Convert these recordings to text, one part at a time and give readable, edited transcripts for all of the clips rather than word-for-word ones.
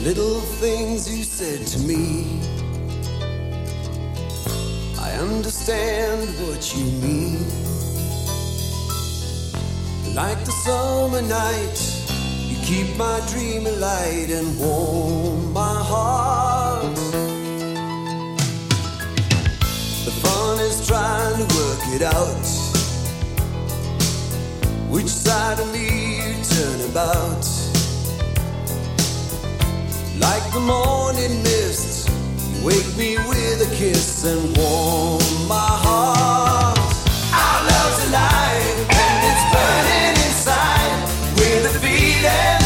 little things you said to me. I understand what you mean. Like the summer night, you keep my dream alight and warm my heart. The fun is trying to work it out. Which side of me you turn about? Like the morning mist, you wake me with a kiss and warm my heart. Our love's alive and it's burning inside with a feeling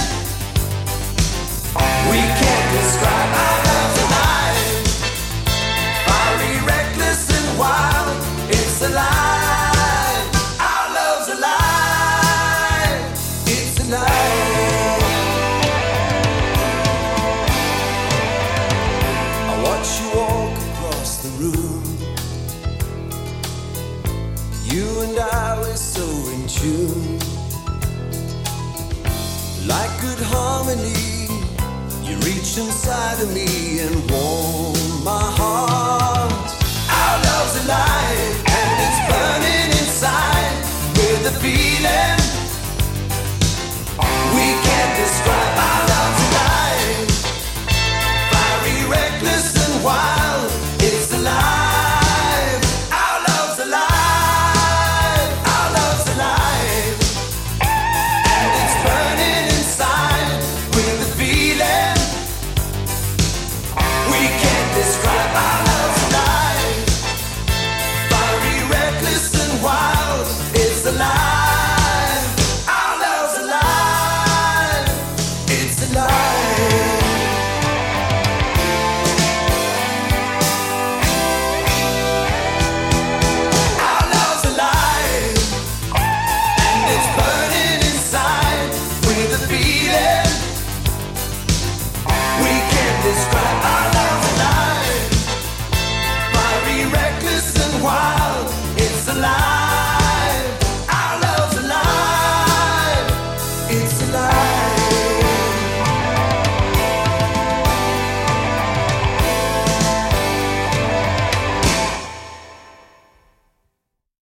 we can't describe. Our love's alive, fiery, reckless and wild. It's alive. Our love's alive. It's alive. Watch you walk across the room. You and I were so in tune. Like good harmony, you reach inside of me and warm my heart.